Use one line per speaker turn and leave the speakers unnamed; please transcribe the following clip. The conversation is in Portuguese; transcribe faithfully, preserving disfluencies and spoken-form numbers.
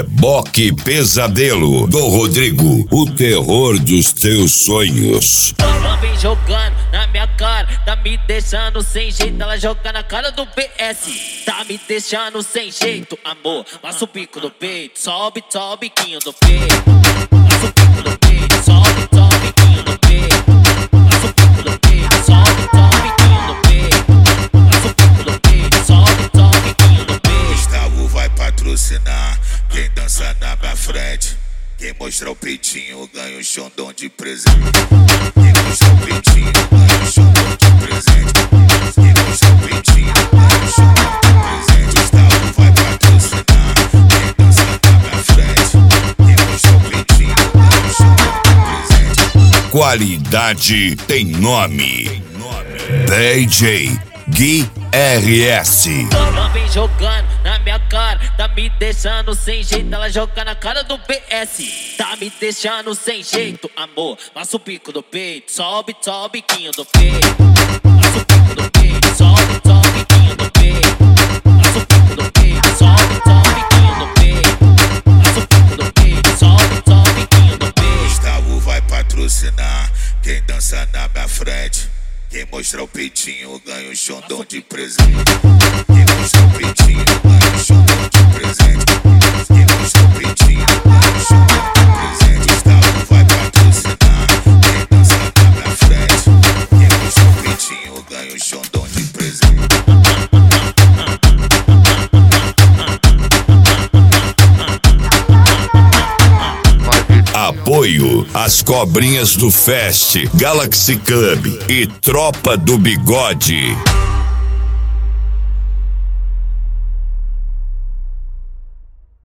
Reboque Pesadelo, do Rodrigo, o terror dos teus sonhos.
Ela vem jogando na minha cara, tá me deixando sem jeito. Ela joga na cara do P S, tá me deixando sem jeito. Amor, passa o pico do peito, sobe, sobe o biquinho do peito. Passa o pico do peito, sobe, sobe o biquinho do peito. Passa o pico do peito, sobe, sobe o biquinho do peito. Passa o pico do peito, sobe, sobe o biquinho do peito.
Gustavo vai patrocinar quem dança na minha frente. Quem mostrar o peitinho ganha um xondão de presente. Quem mostrar o peitinho ganha um xondão de presente. Quem mostrar o peitinho ganha um xondão de presente. Gustavo vai patrocinar quem dança na minha frente. Quem mostrar o peitinho ganha um xondão de presente.
Qualidade tem nome. D J Gui R S.
Ela vem jogando na minha cara, tá me deixando sem jeito. Ela joga na cara do P S, tá me deixando sem jeito. Amor, passa o pico do peito, sobe, sobe o biquinho do peito. Passa o pico do peito, sobe, sobe o biquinho do peito. Passa o pico do peito, sobe, sobe o biquinho do peito. Passa o pico do peito, sobe, sobe o biquinho do peito.
Gustavo vai patrocinar quem dança na minha frente. Quem mostrar o peitinho ganha um xondão de presente. Quem mostrar o peitinho ganha um xondão de presente. Quem mostrar o peitinho ganha um xondão de presente. Gustavo vai patrocinar quem dança na minha frente. Quem mostrar o peitinho ganha um xondão de presente.
Apoio às cobrinhas do Fest, Galaxy Club e Tropa do Bigode.